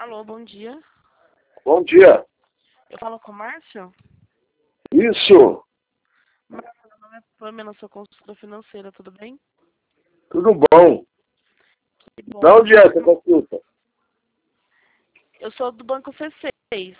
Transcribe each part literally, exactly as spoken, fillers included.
Alô, bom dia. Bom dia. Eu falo com o Márcio? Isso, Márcio, meu nome é Pamela, sou consultora financeira, tudo bem? tudo bom. Que bom. Da onde é essa consulta? Eu sou do Banco C seis.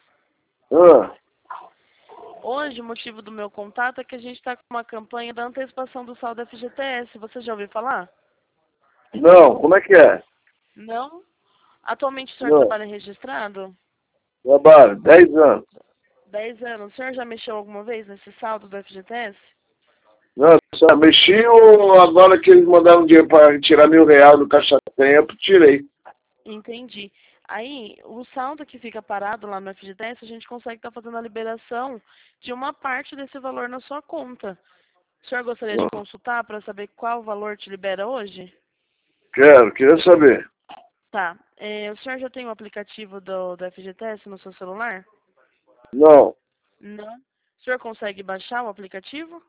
Ah, Hoje, o motivo do meu contato é que a gente está com uma campanha da antecipação do saldo F G T S. Você já ouviu falar? não, como é que é? Não? Atualmente o senhor Não, trabalha registrado? trabalho, dez anos. Dez anos. O senhor já mexeu alguma vez nesse saldo do F G T S? Não, só mexi o- agora que eles mandaram dinheiro para tirar mil reais do caixa tempo, tirei. Entendi. Aí, o saldo que fica parado lá no F G T S, a gente consegue estar fazendo a liberação de uma parte desse valor na sua conta. O senhor gostaria de Ah, consultar para saber qual valor te libera hoje? quero, queria saber. Tá. É, o senhor já tem o aplicativo do, do F G T S no seu celular? Não, Não. O senhor consegue baixar o aplicativo?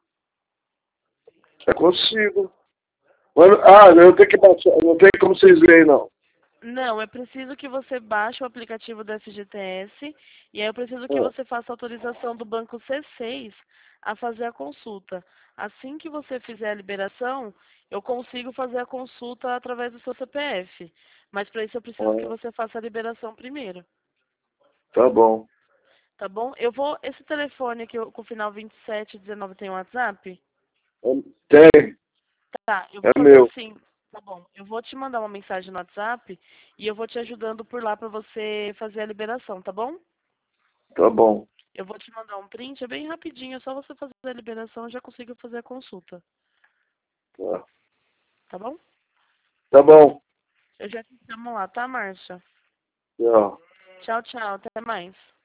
eu consigo. Mas, ah, eu tenho que baixar, não tem como vocês verem, não. Não, é preciso que você baixe o aplicativo do F G T S e aí eu preciso que Ah, você faça autorização do banco C seis a fazer a consulta. Assim que você fizer a liberação, eu consigo fazer a consulta através do seu C P F. Mas para isso eu preciso que ah, você faça a liberação primeiro, tá bom. tá bom? Eu vou. Esse telefone aqui com o final vinte e sete dezenove tem WhatsApp? Tem, Tá, eu vou é fazer meu. assim. Tá bom, eu vou te mandar uma mensagem no WhatsApp e eu vou te ajudando por lá para você fazer a liberação, tá bom? Tá bom. Eu vou te mandar um print, é bem rapidinho, é só você fazer a liberação e já consigo fazer a consulta, Tá, tá bom? tá bom. Eu já te chamo lá, tá, Márcia? Tchau. Tchau, tchau, até mais.